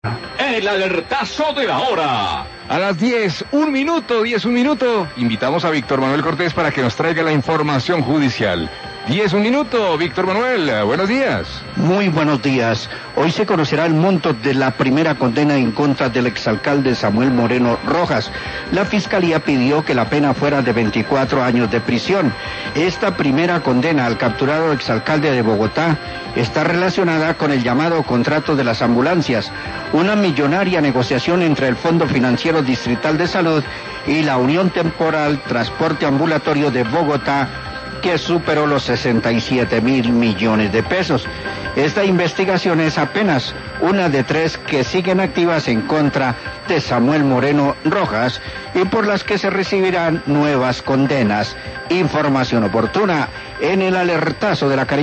El alertazo de la hora. A las 10, un minuto, invitamos a Víctor Manuel Cortés para que nos traiga la información judicial. 10, un minuto, Víctor Manuel, buenos días. Muy buenos días. Hoy se conocerá el monto de la primera condena en contra del exalcalde Samuel Moreno Rojas. La Fiscalía pidió que la pena fuera de 24 años de prisión. Esta primera condena al capturado exalcalde de Bogotá está relacionada con el llamado contrato de las ambulancias, una millonaria negociación entre el Fondo Financiero Distrital de Salud y la Unión Temporal Transporte Ambulatorio de Bogotá, que superó los 67.000 millones de pesos. Esta investigación es apenas una de 3 que siguen activas en contra de Samuel Moreno Rojas y por las que se recibirán nuevas condenas. Información oportuna en el alertazo de la